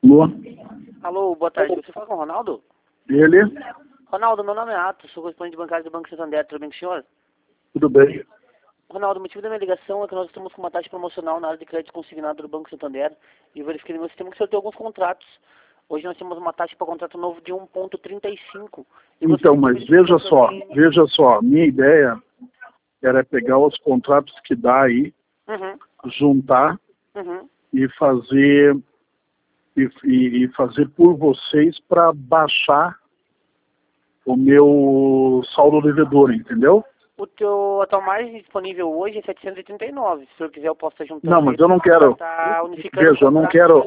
Alô? Alô, boa tarde. Você fala com o Ronaldo? Ele? Ronaldo, meu nome é Atos, sou correspondente bancário do Banco Santander. Tudo bem com o senhor? Tudo bem? Ronaldo, o motivo da minha ligação é que nós estamos com uma taxa promocional na área de crédito consignado do Banco Santander e eu verifiquei no meu sistema que o senhor tem alguns contratos. Hoje nós temos uma taxa para contrato novo de 1,35. Então, mas veja só, minha ideia era pegar os contratos que dá aí, juntar e fazer fazer por vocês para baixar o meu saldo devedor, entendeu? O teu atual mais disponível hoje é 739. Se o senhor quiser, eu posso estar juntando. Não, mas eu não quero. Veja, eu não quero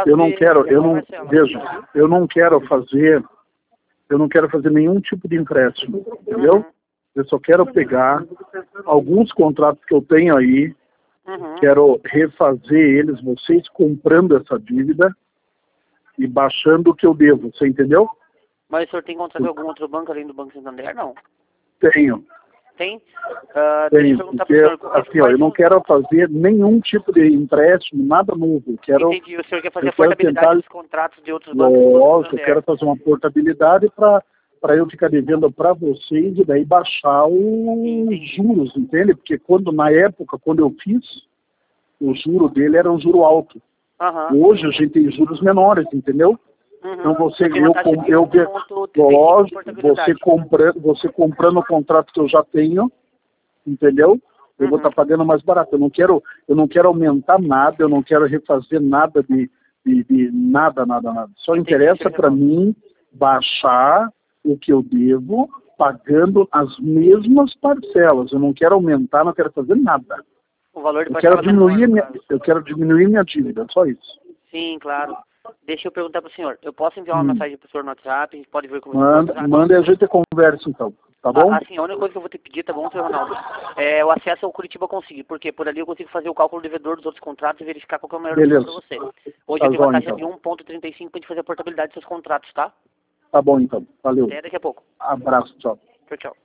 fazer nenhum tipo de empréstimo, entendeu? Eu só quero pegar alguns contratos que eu tenho aí, quero refazer eles, vocês comprando essa dívida e baixando o que eu devo, você entendeu? Mas o senhor tem contrato em algum outro banco além do Banco Santander? Não. Tenho. Tem? Tenho, porque, assim, ó, eu não quero fazer nenhum tipo de empréstimo, nada novo. Entendi, o senhor quer fazer a portabilidade dos contratos de outros bancos? Lógico, eu quero fazer uma portabilidade para eu ficar devendo para vocês e daí baixar os juros, entende? Porque na época, quando eu fiz, o juro dele era um juro alto. Hoje a gente tem juros menores, entendeu? Então você comprando o contrato que eu já tenho, entendeu? Eu vou estar pagando mais barato. Eu não quero aumentar nada, eu não quero refazer nada de nada. Só interessa para mim baixar o que eu devo, pagando as mesmas parcelas. Eu não quero aumentar, não quero fazer nada. O valor de eu quero diminuir minha dívida, só isso. Sim, claro. Deixa eu perguntar para o senhor. Eu posso enviar uma mensagem para o senhor no WhatsApp? A gente pode ver como... Manda e a gente conversa, então. Tá bom? Assim, a única coisa que eu vou ter que pedir, tá bom, senhor Ronaldo? É o acesso ao Curitiba Consigo. Porque por ali eu consigo fazer o cálculo do devedor dos outros contratos e verificar qual que é o melhor preço para você. Hoje eu tenho uma taxa de 1,35 para a gente fazer a portabilidade dos seus contratos, tá? Tá bom, então. Valeu. Até daqui a pouco. Abraço, tchau. Tchau, tchau.